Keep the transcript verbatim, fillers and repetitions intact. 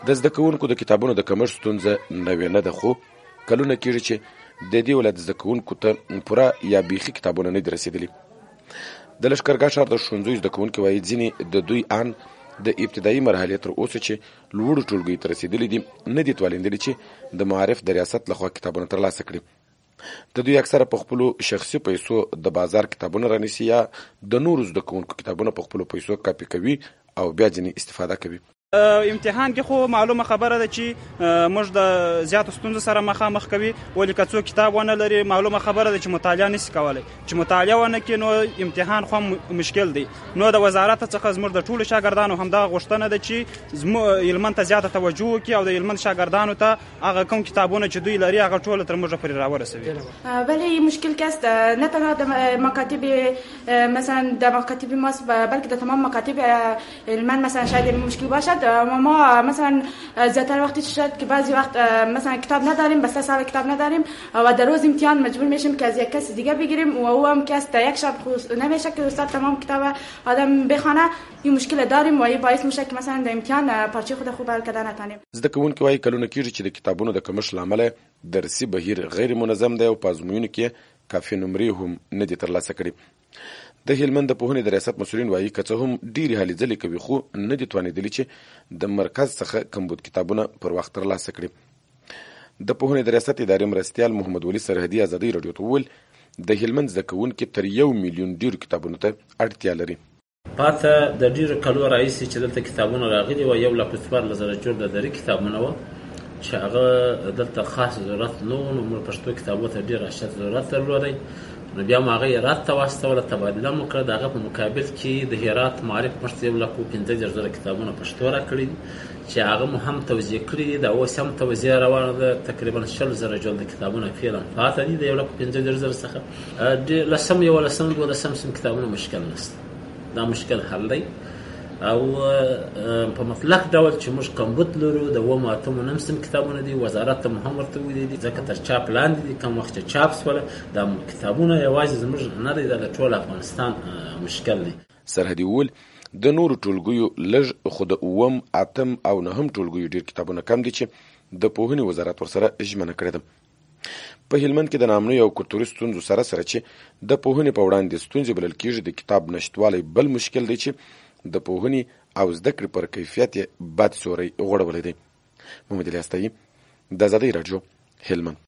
د زده کوونکو د کتابونو د کمښت ستونزه نوې نه ده، خو کلونه کېږي چې د دې ولایت زده کوونکو ته پوره یا بیخي کتابونه نه دي رسېدلي. د لښکرګاه ښار د ښوونځیو زده کوونکي وایي ځینې د دوی ان د ابتدایي مرحلې تر اوسه چې لوړو ټولګیو ته رسېدلي دي نه دي توانېدلي چې د معارف د ریاست لخوا کتابونه ترلاسه کړي. د دوی اکثره په خپلو شخصي پیسو د بازار کتابونه رانیسي یا د نورو زده کوونکو کتابونه په خپلو پیسو کاپي کوي او بیا ځینې استفاده کوي. امتحان کې خو معلومه خبره ده چې موږ د زیاتو ستونزو سره مخامخ کوي، ولې که څوک کتاب ونه لري معلومه خبره ده چې مطالعه نشي کولی، چې مطالعه ونه کړي نو امتحان خو مشکل دی. نو د وزارت څخه زموږ د ټولو شاګردانو همدغه غوښتنه ده چې زموږ هلمند ته زیاته توجه وکړي او د هلمند شاګردانو ته هغه کوم کتابونه چې دوی لري هغه ټول تر موږ پورې راورسوي. ولی مشکل که است نه تنها د مکاتب مثلا در مکاتب ماست بلکه در تمام مکاتب هلمند مثلا شاید مشکل باشد. ما مثلا زیادتر وقتی شد که بعضی وقت مثلا کتاب نداریم، بسته سال کتاب نداریم و در روز امتحان مجبور میشیم که از یک کس دیگه بگیریم و او هم که است یک شب نمیشه که استاد تمام کتاب آدم بخونه. این مشکل داریم و این باعث میشه که مثلا در امتحان پارچه خود خوب حل کردن نتونیم. زده کوونکي وایي کلونه کېږي چې د کتابونو د کمښت له امله درسي بهیر غیر منظم دی او په ازموینو کې کافي نمرې هم نه دي ترلاسه کړي. د هلمند د پوهنې د ریاست مسؤلین وایي که څه هم ډېرې هلې ځلې کوي خو نه دي توانېدلي چې د مرکز څخه کمبود کتابونه پر وخت ترلاسه کړي. د پوهنې د ریاست ادارې مرستیال محمد ولي سرحدي ازادۍ راډیو ته وویل د هلمند زده کوونکي تر یو میلیون ډېرو کتابونو ته اړتیا لري. پاته د ډېرو کلو راهیسې چې دلته کتابونه راغلي وه، یو لک څوارلس زره جوړ د دري کتابونه وه چې هغه دلته خاص ضرورت نه و، نو موږ پښتو کتابو ته ډېر اشد ضرورت درلودی. نو بیا مو هغه هرات ته واستوله، تبادله مو کړه. د هغه په مقابل کې د هرات معارف موږ ته یو لک پنځه دېرش زره کتابونه پښتو راکړي دي چې هغه مو هم توزیع کړي دي. د اوس هم توزیع روانه ده، تقریبا شل زره جوړ د کتابونه فعلا پاته دي د یو لک پنځه دېرش زره څخه. لسم یولسم دولسم سم کتابونه مشکل نشته، دا مشکل حل دی. او په مطلق ډول چې موږ کمبود لرو د اووم اتم نهم سم کتابونه دي، وزارت ته مو هم ورته ویلي دي ځکه تر چاپ لاندې دي. کوم وخت چې چاپ شوله دا کتابونه یوازې زموږ نه دی، د ټول افغانستان مشکل دی. سرحدي وویل د نورو ټولګیو لږ خو د اووم اتم او نهم ټولګیو ډېر کتابونه کم دي چې د پوهنې وزارت ورسره ژمنه کړې ده. په هلمند کې د نامنوي او کلتوري ستونزو سره سره چې د پوهنې په وړاندې ستونزې بلل کېږي د کتاب نشتوالی بل مشکل دی چې د پوهنې او زده کړې پر کیفیت یې بد سیوری غوړولی دی. محمد علي استایي د ازادۍ راډیو هلمند.